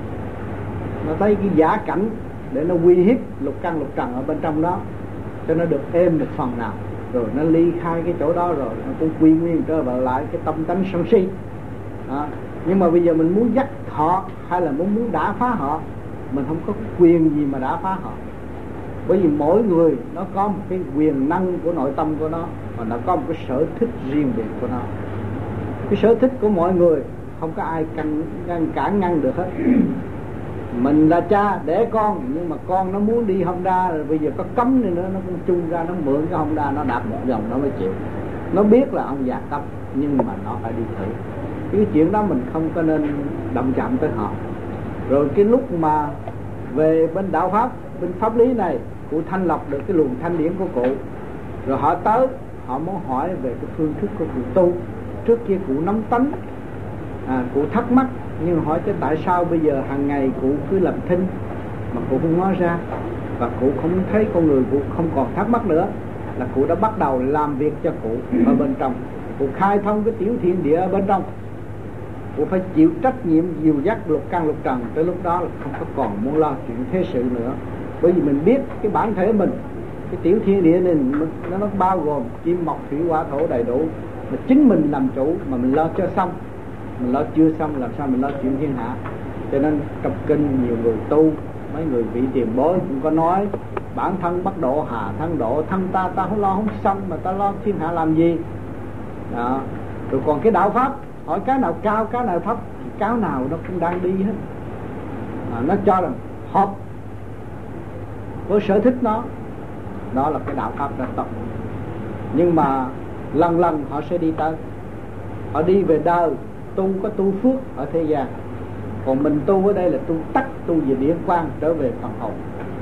Nó thấy cái giả cảnh để nó uy hiếp lục căn lục trần ở bên trong đó, cho nó được êm được phần nào, rồi nó ly khai cái chỗ đó, rồi nó cũng quy nguyên trở về lại cái tâm tánh sân si đó. Nhưng mà bây giờ mình muốn dắt họ hay là muốn muốn đả phá họ, mình không có quyền gì mà đả phá họ. Bởi vì mỗi người nó có một cái quyền năng của nội tâm của nó, và nó có một cái sở thích riêng biệt của nó. Cái sở thích của mọi người không có ai can, ngăn cản ngăn được hết. Mình là cha đẻ con, nhưng mà con nó muốn đi Honda rồi bây giờ có cấm đi nữa, nó cũng chung ra nó mượn cái Honda, nó đạp một vòng nó mới chịu. Nó biết là ông già cấm, nhưng mà nó phải đi thử. Cái chuyện đó mình không có nên động chạm tới họ. Rồi cái lúc mà về bên đạo pháp, bên pháp lý này, cụ thanh lọc được cái luồng thanh điển của cụ, rồi họ tới, họ muốn hỏi về cái phương thức của cụ tu. Trước kia cụ nắm tánh, à, cụ thắc mắc, nhưng hỏi chứ tại sao bây giờ hàng ngày cụ cứ làm thinh mà cụ không nói ra, và cụ không thấy con người cụ không còn thắc mắc nữa, là cụ đã bắt đầu làm việc cho cụ ở bên trong. Cụ khai thông cái tiểu thiên địa ở bên trong, cụ phải chịu trách nhiệm dìu dắt lục căn lục trần. Tới lúc đó là không có còn muốn lo chuyện thế sự nữa, bởi vì mình biết cái bản thể mình, cái tiểu thiên địa này nó, nó bao gồm kim mộc thủy hỏa thổ đầy đủ, mà chính mình làm chủ mà mình lo cho xong. Mình lo chưa xong làm sao mình lo chuyện thiên hạ. Cho nên trong kinh nhiều người tu, mấy người vị tiền bối cũng có nói, bản thân bất độ hà thân độ, thân ta ta không lo không xong mà ta lo thiên hạ làm gì đó. Rồi còn cái đạo pháp, hỏi cái nào cao cái nào thấp, cái nào nó cũng đang đi hết. À, nó cho rằng hợp với sở thích nó, đó là cái đạo pháp rất tốt. Nhưng mà lần lần họ sẽ đi tới, họ đi về đời, tu có tu phước ở thế gian, còn mình tu ở đây là tu tắc, tu về điển quang, trở về phần hồn.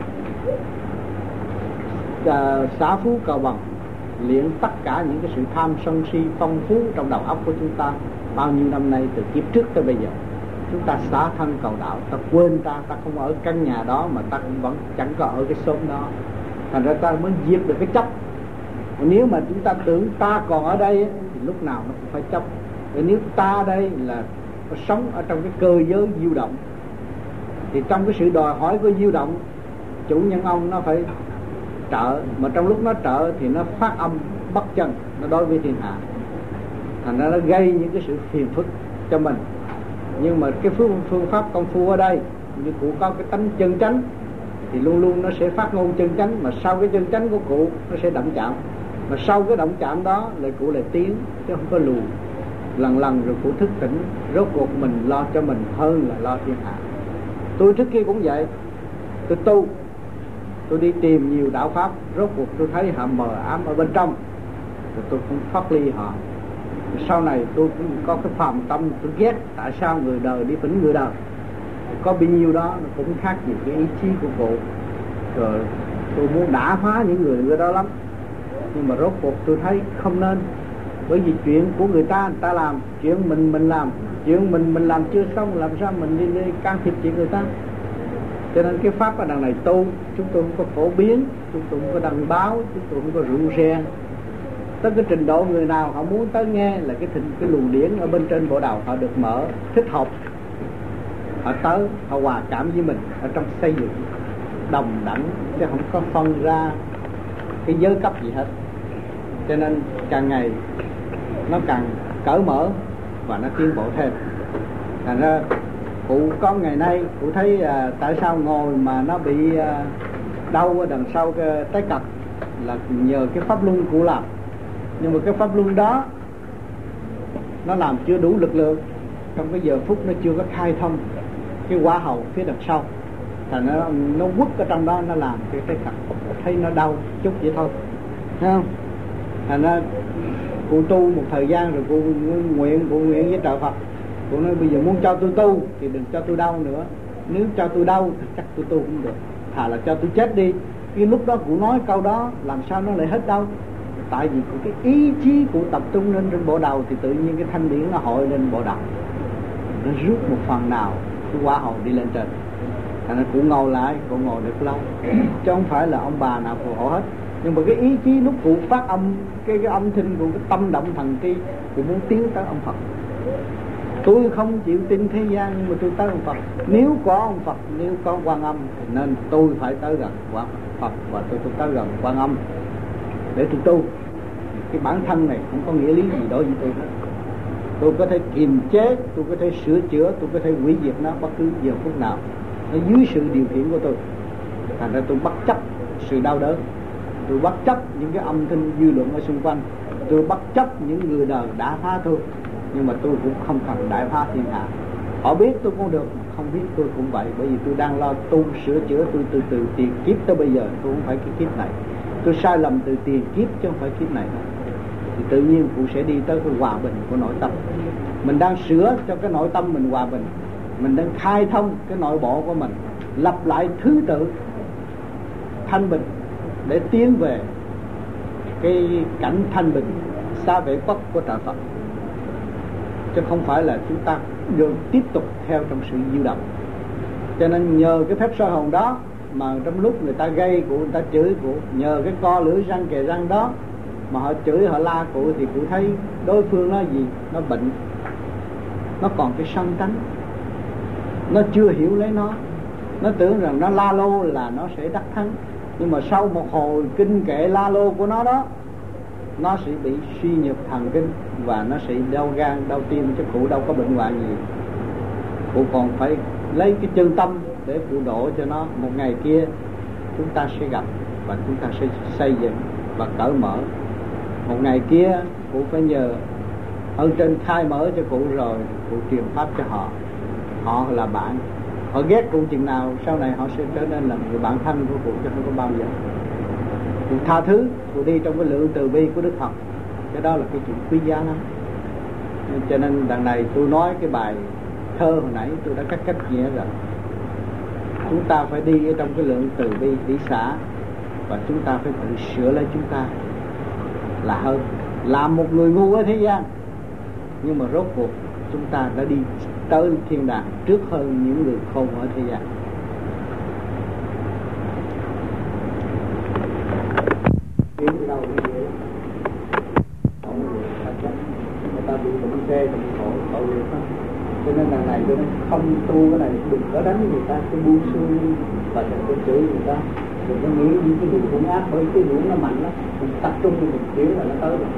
À, xả phú cầu bằng, luyện tất cả những cái sự tham sân si phong phú trong đầu óc của chúng ta bao nhiêu năm nay, từ kiếp trước tới bây giờ. Chúng ta xả thân cầu đạo, ta quên ta, ta không ở căn nhà đó mà ta cũng vẫn chẳng có ở cái xóm đó, thành ra ta mới diệt được cái chấp. Nếu mà chúng ta tưởng ta còn ở đây thì lúc nào nó cũng phải chấp. Vì nếu ta đây là sống ở trong cái cơ giới diêu động, thì trong cái sự đòi hỏi của diêu động, chủ nhân ông nó phải trợ, mà trong lúc nó trợ thì nó phát âm bất chân, nó đối với thiên hạ, thành ra nó gây những cái sự phiền phức cho mình. Nhưng mà cái phương, phương pháp công phu ở đây, như cụ có cái tánh chân chánh thì luôn luôn nó sẽ phát ngôn chân chánh, mà sau cái chân chánh của cụ nó sẽ động chạm, mà sau cái động chạm đó lại cụ lại tiến, chứ không có lùi. Lần lần rồi cụ thức tỉnh, rốt cuộc mình lo cho mình hơn là lo thiên hạ. Tôi trước kia cũng vậy, tôi tu, tôi đi tìm nhiều đạo pháp, rốt cuộc tôi thấy họ mờ ám ở bên trong, rồi tôi cũng thoát ly họ. Sau này tôi cũng có cái phàm tâm, tôi ghét tại sao người đời đi phỉnh người đời, có bao nhiêu đó nó cũng khác gì cái ý chí của cụ. Rồi tôi muốn đả phá những người người đó lắm, nhưng mà rốt cuộc tôi thấy không nên, bởi vì chuyện của người ta người ta làm, chuyện mình mình làm, chuyện mình mình làm chưa xong, làm sao mình đi, đi can thiệp chuyện người ta. Cho nên cái pháp ở đằng này tu, chúng tôi không có phổ biến, chúng tôi không có đăng báo, chúng tôi không có rượu ren. Tới cái trình độ người nào họ muốn tới nghe là cái thịnh, cái luồng điển ở bên trên bộ đầu họ được mở, thích học, họ tới, họ hòa cảm với mình ở trong xây dựng đồng đẳng, chứ không có phân ra cái giới cấp gì hết. Cho nên càng ngày nó càng cởi mở và nó tiến bộ thêm. Thành ra cụ có ngày nay cụ thấy à, tại sao ngồi mà nó bị à, đau ở đằng sau cái trái cật là nhờ cái pháp luân cụ làm. Nhưng mà cái pháp luân đó nó làm chưa đủ lực lượng, trong cái giờ phút nó chưa có khai thông cái quả hầu phía đằng sau, thành nó nó quất ở trong đó, nó làm cái trái cật thấy nó đau chút vậy thôi, thấy không? Thành ra cụ tu một thời gian rồi cụ nguyện, cụ nguyện với trời Phật, cụ nói bây giờ muốn cho tôi tu thì đừng cho tôi đau nữa, nếu cho tôi đau thì chắc tôi tu cũng được, thà là cho tôi chết đi. Cái lúc đó cụ nói câu đó làm sao nó lại hết đau, tại vì cái ý chí cụ tập trung lên trên bộ đầu thì tự nhiên cái thanh điển nó hội lên bộ đầu, nó rút một phần nào cái quả hồn đi lên trên. Thành ra cụ ngồi lại, cụ ngồi được lâu, chứ không phải là ông bà nào phù hộ hết. Nhưng mà cái ý chí lúc cụ phát âm cái cái âm thanh của cái tâm động thần tri, cụ muốn tiến tới ông Phật. Tôi không chịu tin thế gian, nhưng mà tôi tới ông Phật. Nếu có ông Phật, nếu có Quan Âm thì nên tôi phải tới gần Quan Phật, và tôi, tôi tới gần Quan Âm để tôi tu. Cái bản thân này không có nghĩa lý gì đối với tôi hết. Tôi có thể kiềm chế, tôi có thể sửa chữa, tôi có thể hủy diệt nó bất cứ giờ phút nào, nó dưới sự điều khiển của tôi. Thành ra tôi bất chấp sự đau đớn, tôi bất chấp những cái âm thanh dư luận ở xung quanh, tôi bất chấp những người đời đã phá tôi, nhưng mà tôi cũng không cần đại phá thiên hạ. Họ biết tôi cũng được, không biết tôi cũng vậy, bởi vì tôi đang lo tu sửa chữa tôi từ từ tiền kiếp tới bây giờ, tôi không phải cái kiếp này. Tôi sai lầm từ tiền kiếp chứ không phải kiếp này đâu. Thì tự nhiên cũng sẽ đi tới cái hòa bình của nội tâm. Mình đang sửa cho cái nội tâm mình hòa bình, mình đang khai thông cái nội bộ của mình, lập lại thứ tự thanh bình để tiến về cái cảnh thanh bình xa vệ quốc của trời Phật, chứ không phải là chúng ta được tiếp tục theo trong sự diêu động. Cho nên nhờ cái phép soi hồn đó mà trong lúc người ta gây cụ, người ta chửi cụ, nhờ cái co lưỡi răng kề răng đó mà họ chửi họ la cụ, thì cụ thấy đối phương nó gì, nó bệnh, nó còn cái sân tánh, nó chưa hiểu lấy nó, nó tưởng rằng nó la lô là nó sẽ đắc thắng. Nhưng mà sau một hồi kinh kệ la lô của nó đó, nó sẽ bị suy nhược thần kinh và nó sẽ đau gan, đau tim, chứ cụ đâu có bệnh hoạn gì. Cụ còn phải lấy cái chân tâm để cụ độ cho nó. Một ngày kia chúng ta sẽ gặp và chúng ta sẽ xây dựng và cởi mở. Một ngày kia cụ phải nhờ ơn trên khai mở cho cụ, rồi cụ truyền pháp cho họ. Họ là bạn, họ ghét cụ chừng nào sau này họ sẽ trở nên là người bạn thân của cụ, chứ không có bao giờ cụ tha thứ, cụ đi trong cái lượng từ bi của Đức Phật. Cái đó là cái chuyện quý giá lắm. Cho nên đằng này tôi nói cái bài thơ hồi nãy tôi đã cắt cách nghĩa rằng chúng ta phải đi ở trong cái lượng từ bi tỷ xả, và chúng ta phải tự sửa lấy chúng ta là hơn làm một người ngu ở thế gian. Nhưng mà rốt cuộc chúng ta đã đi tới thiên đàng trước hơn những người khôn ở thế gian. Đến đâu cũng vậy, người ta bị bệnh xe, bệnh khổ, tội nghiệp lắm. Cho nên lần này tôi nói không tu cái này, đừng có đánh người ta, cứ buông xuôi và đừng có chửi người ta, đừng có nghĩ những cái điều hung ác, bởi cái điển nó mạnh lắm, mình tập trung vào một điển là nó tới rồi.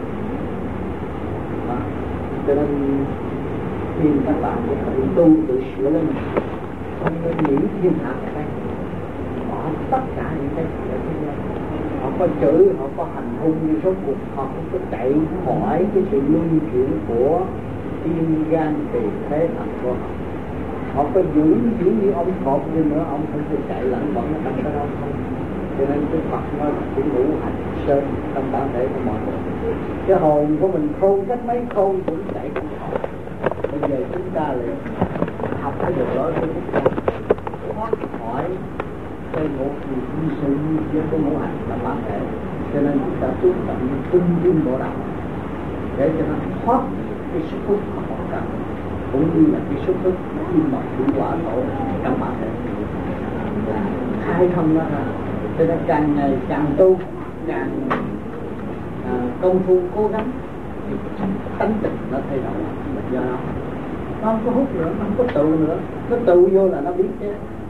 Đó. Cho nên khi các bạn có thể tu tự sửa lên mình, không nên nghĩ thiên hạ ở đây, bỏ tất cả những cái ở thế gian. Họ có chửi, họ có hành hung, nhưng số cuộc họ không có chạy khỏi cái sự luân chuyển của tim gan tỳ phế thận của họ. Họ có giữ giữ như ông cột đi nữa, ông không thể chạy lẫn vẫn ở trong cái đó không. Cho nên cái Phật nó cái ngũ hành sơn trong bản thể của mọi người. Cái hồn của mình khôn cách mấy khôn cũng chạy không khỏi. Bây giờ chúng ta lại học cái điều đó cho chúng ta thoát khỏi cái ngũ hành sự với cái ngũ hành là bản thể. Cho nên chúng ta chú trọng tinh duyên bộ đạo để cho nó thoát cái sức hút mà họ cần, cũng như là cái sức hút khi mà chủ quả tổ trong bản thể là khai thông nó ra. Cho nên càng ngày càng tu, càng à, công phu cố gắng thì tánh tình nó thay đổi. Là do đó nó không có hút nữa, nó không có tụ nữa, nó tụ vô là nó biết chứ.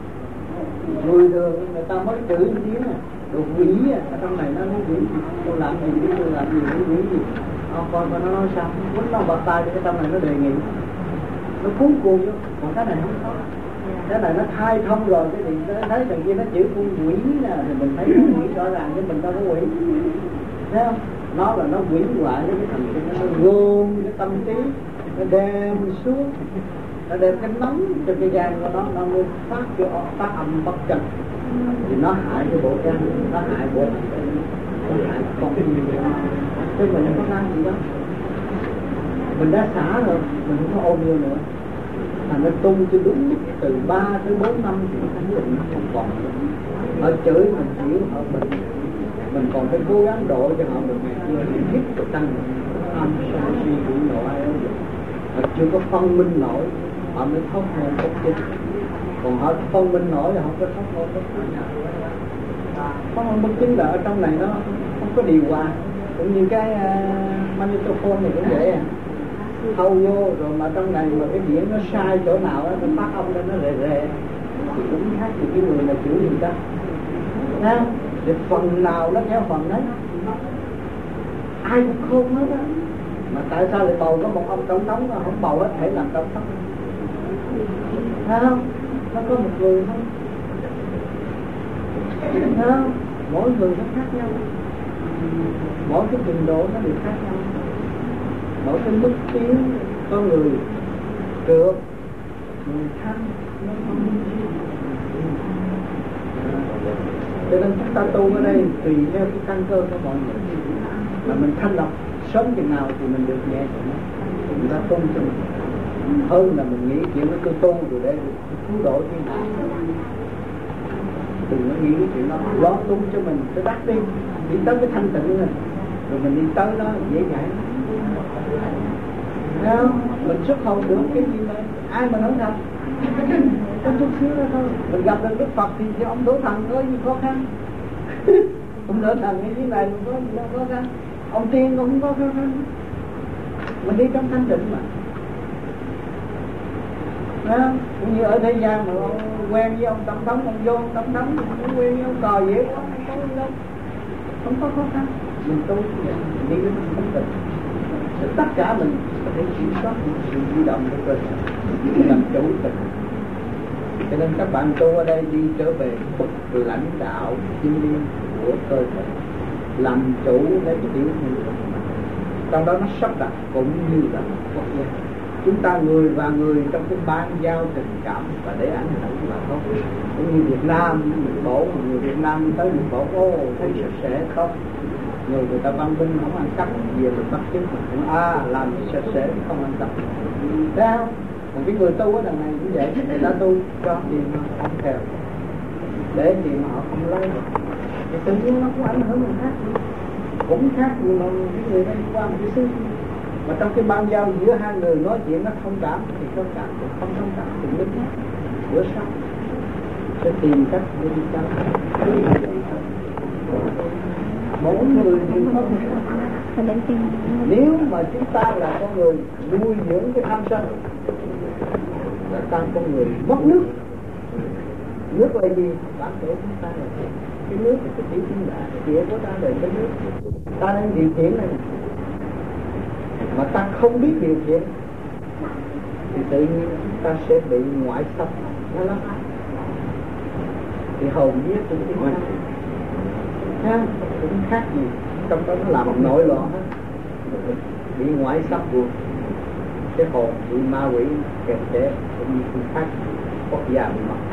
Người thường người ta mới chửi tiếng à, đồ quỷ à, ở trong này nó nói quỷ gì, tôi làm gì biết tôi làm gì quỷ gì. Ông coi coi nó nói sao, quýnh nó bật tay cái trong này nó đề nghị, nó cuốn cuồng vô, còn cái này không có. Cái này nó khai thông rồi, cái gì nó thấy thằng kia nó chữ con quỷ nè, thì mình thấy nó quỷ rõ ràng chứ mình đâu có quỷ, thấy không? Nó là nó quỷ hoại cái thằng kia, nó gom cái tâm trí, nó đem xuống, nó đem cái nóng cho cái gan của nó, nó mới phát cho phát âm bất trần, thì nó hại cái bộ gan, nó hại bộ, nó hại con tim của nó. Chứ mình không có năng gì đó, mình đã xả rồi, mình không có ôm vô nữa. Thành nó tu cho đúng từ ba tới bốn năm thì không định không còn nữa. Họ chửi mình chịu, họ bệnh, mình còn phải cố gắng độ cho họ được ngày xưa thì tiếp tục tăng âm sân si bị nộ ai đó. Họ chưa có phân minh nổi, họ mới thoát ngôn bất chính. Còn họ phân minh nổi thì họ có thoát ngôn bất chính. Thoát ngôn bất chính là ở trong này nó không có điều hòa. Cũng như cái uh, magnetophone này cũng vậy à, thâu vô rồi mà trong này mà cái diễn nó sai chỗ nào đó, nó phát âm lên nó rề rề thì cũng khác gì cái người là chửi người ta, thấy không? Thì phần nào nó theo phần đấy, ai cũng khôn hết á. Mà tại sao lại bầu có một ông tổng thống mà không bầu hết thể làm tổng thống, thấy không? Nó có một người không, thấy không? Mỗi người nó khác nhau, mỗi cái trình độ nó đều khác nhau, mỗi cái mức tiến con người được người thanh nó không như. Cho nên chúng ta tu ở đây tùy theo cái căn cơ của mọi người, mà mình thanh lọc sớm chừng nào thì mình được nhẹ chừng đó, người ta tu cho mình hơn là mình nghĩ chuyện nó cứ tu rồi để cứu độ thiên hạ. Đừng có nghĩ cái chuyện đó, lo tu cho mình phải đắc đi, đi tới cái thanh tịnh này rồi mình đi tới đó dễ dãi. Thấy không? Mình xuất hồn được cái gì này, ai mà nói thật, có chút xíu đó thôi. Mình gặp được Đức Phật thì cho ông đổ thần có gì khó khăn. Ông đổ thần cái dưới này có gì khó khăn, ông tiên cũng không có khó khăn. Mình đi trong thanh tịnh mà. Thấy không? Cũng như ở thế gian mà ông quen với ông tổng thống, ông vô ông tổng thống, ông quen với ông cò vậy, ông không có gì đâu, không có khó khăn. Mình tu mình đi đến thanh tịnh, tất cả mình có thể kiểm soát sự di động của cơ thể, làm chủ tình. Cho nên các bạn tu ở đây đi trở về bậc lãnh đạo chuyên liên của cơ thể, làm chủ lấy cái tiểu nhân, trong đó nó sắp đặt cũng như là quốc gia. chúng ta người và người trong cái ban giao tình cảm và để ảnh hưởng là tốt. Cũng như Việt Nam, Nhật Bản, người Việt Nam tới Nhật Bản, ô thấy sạch sẽ tốt. Người người ta văn minh không ăn cắp, về mình bắt chứng mình cũng à làm sạch sẽ không ăn cắp. Sao? Còn cái người tu ở đằng này cũng vậy, người ta tu cho tiền mà không theo, để tiền mà họ không lấy, thì tự nhiên nó cũng ảnh hưởng người khác, cũng khác nhưng mà cái người đây qua một cái xứ. Mà trong cái ban giao giữa hai người nói chuyện nó thông cảm thì thông cảm, không thông cảm thì mất hết. Bữa sau sẽ tìm cách để đi cho mỗi người đều có một cách. Nếu mà chúng ta là con người nuôi dưỡng cái tham sân là ta con người mất nước. Nước là gì? Bản thể chúng ta là cái nước, cái thủy tinh đã địa của ta là cái nước. Ta đang điều khiển này mà ta không biết điều khiển thì tự nhiên chúng ta sẽ bị ngoại xâm nó lắm. Thì hầu như cũng đi ngoại ha, cũng khác gì trong đó nó làm nội loạn hết, bị ngoại xâm buộc cái hồn bị ma quỷ kẹt trẻ cũng như không khác quốc gia bị mất.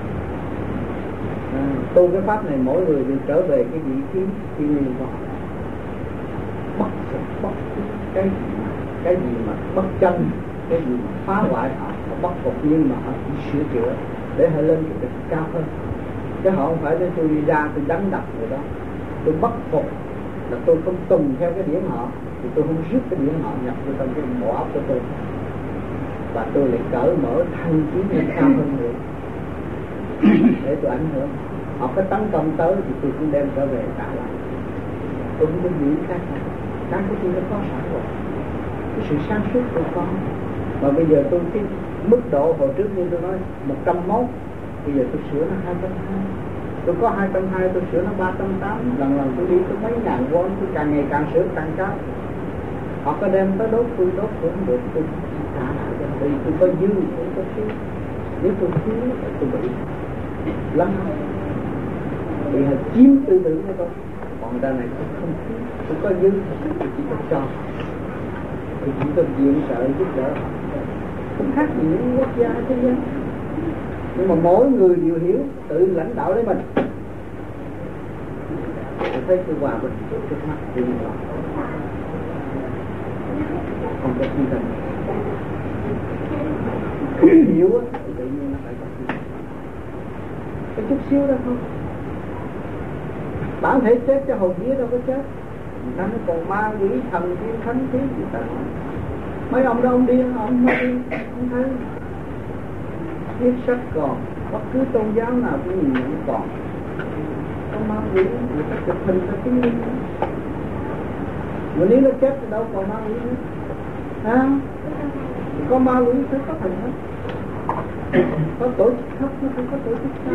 À, tu cái pháp này mỗi người đều trở về cái vị trí thiên liêng của họ, bất bất cái cái gì mà bất chân, cái gì mà phá hoại họ, họ bất phục nhưng mà họ chỉ sửa chữa để họ lên cái cao hơn. Chứ họ không phải để tôi đi ra tôi đánh đập người đó, tôi bất phục là tôi không tùng theo cái điểm họ thì tôi không rút cái điểm họ nhập vào trong cái bộ óc của tôi và tôi lại cởi mở thanh trí lên cao hơn nữa để tôi ảnh hưởng. Họ có tấn công tới thì tôi cũng đem trở về trả lại. Tôi không có nghĩ khác nào, cái của tôi nó có sẵn rồi, cái sự sáng suốt của con. Mà bây giờ tôi cái mức độ hồi trước như tôi nói một trăm mốt, bây giờ tôi sửa nó hai trăm hai, tôi có hai trăm hai, tôi sửa nó ba trăm tám, lần lần tôi đi tôi mấy ngàn won, tôi càng ngày càng sửa càng cao. Họ có đem tới đốt tôi đốt cũng không được, tôi trả lại cho vì tôi có dư cũng có thiếu, nếu tôi thiếu thì tôi bị lắm bị họ chiếm tư tưởng của tôi. Còn ra này tôi không thiếu, tôi có dư tôi chỉ có cho, tôi chỉ có diện sợ giúp đỡ, không khác gì những quốc gia thế giới. Nhưng mà mỗi người đều hiểu tự lãnh đạo lấy mình. Tôi thấy cái hòa bình trước mắt tự nhiên là không có tinh thần hiểu á, tự nhiên nó phải có tinh thần. Cái chút xíu đó thôi. Bản thể chết cho hồn vía đâu có chết. Nó còn ma quỷ thần tiên thánh tiên gì ta. Mấy ông đó ông điên, ông nói điên, không thấy. Viết sách còn, bất cứ tôn giáo nào cũng nhìn nhận còn. Có ma quỷ, người ta chụp hình ta chứng minh. Mà nếu nó chết thì đâu còn ma quỷ nữa. Ha? Có ma quỷ phải có hình hết. Có tổ chức thấp, nó không có tổ chức sao.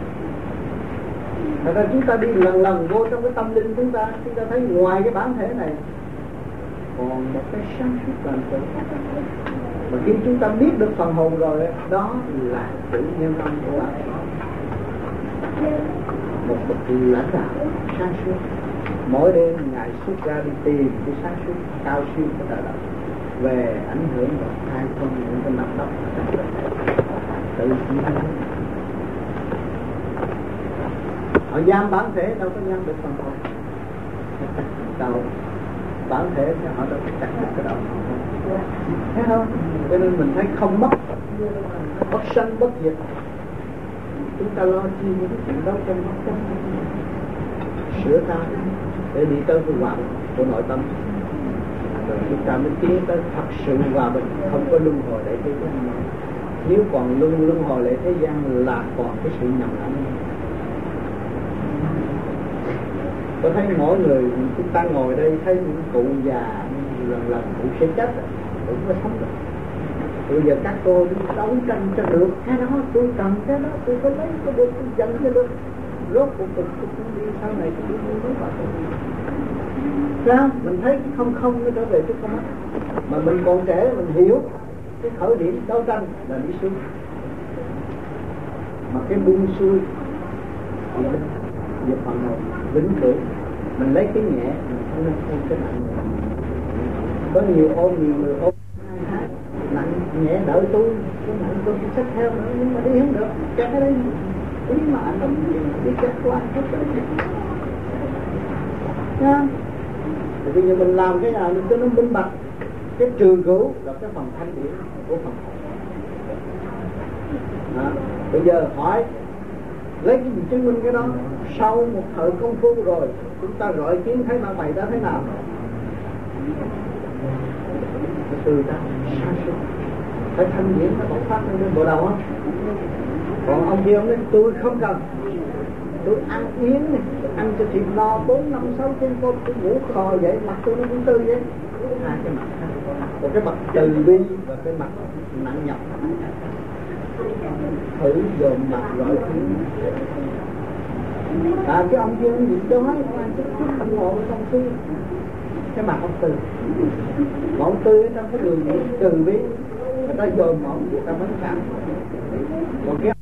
Thật ra chúng ta đi lần lần vô trong cái tâm linh chúng ta, chúng ta thấy ngoài cái bản thể này còn một cái sáng suốt làm chủ. Mà khi chúng ta biết được phần hồn rồi, đó là tự nhân âm của bạn. Một bậc lãnh đạo sáng suốt. Mỗi đêm Ngài xuất ra đi tìm cái sáng suốt cao siêu của đạo đạo về ảnh hưởng vào hai con những cái mặt đất tự nhiên. Họ giam bản thể đâu có giam được phần hồn đâu, bản thể thì họ đâu có chặt được cái đầu họ, thấy không? Cho nên mình thấy không mất, bất sanh bất diệt. Chúng ta lo chi những chuyện đấu tranh bất chấp, sửa ta để đi tới cái hòa bình của nội tâm, rồi chúng ta mới tiến tới thật sự hòa bình, không có luân hồi lại thế gian. Nếu còn luân luân hồi lại thế gian là còn cái sự nhầm lẫn. Tôi thấy mỗi người chúng ta ngồi đây thấy những cụ già lần lần cụ sẽ chết, cũng có sống được. Bây giờ các cô đi đấu tranh cho được cái đó, tôi cần cái đó, tôi có lấy có được, tôi dành cho được. Rốt cuộc tôi cũng đi sau này tôi đi với bà tôi. Sao? Mình thấy cái không không nó trở về cái không. Mà mình còn trẻ mình hiểu cái khởi điểm đấu tranh là đi xuống. Mà cái buông xuôi thì về phần nào vĩnh cửu, mình lấy cái nhẹ mình không nên ôm cái nặng. Có nhiều ôm, nhiều người ôm nặng nhẹ đợi tôi tôi nặng tôi sẽ xách theo nữa, nhưng mà đi không được kẹt ở đây ý mà anh không biết kết quả hết rồi nha. Thì bây giờ mình làm cái nào để cho nó minh bạch, cái trường cửu là cái phần thanh điển của phần à, bây giờ hỏi lấy cái gì chứng minh cái đó? Sau một thời công phu rồi chúng ta rọi kiến thấy mà bày ra thế nào từ ta phải thanh điển nó bộc phát lên bộ đầu không? Còn ông kia ông nói tôi không cần, tôi ăn yến này, ăn cho thịt no bốn năm sáu chén cơm, tôi ngủ khò vậy, mặt tôi nó cũng tươi vậy. Hai cái mặt, một cái mặt từ bi và cái mặt nặng nhọc. Thử dồn mặt gọi tiếng. À cái ông kia nhìn đó, anh chút chút không ngộ trong tư, cái mặt ông từ, ông tư ở trong cái đường từ bi, người ta dồn mỏng, người ta vẫn cảm. Còn cái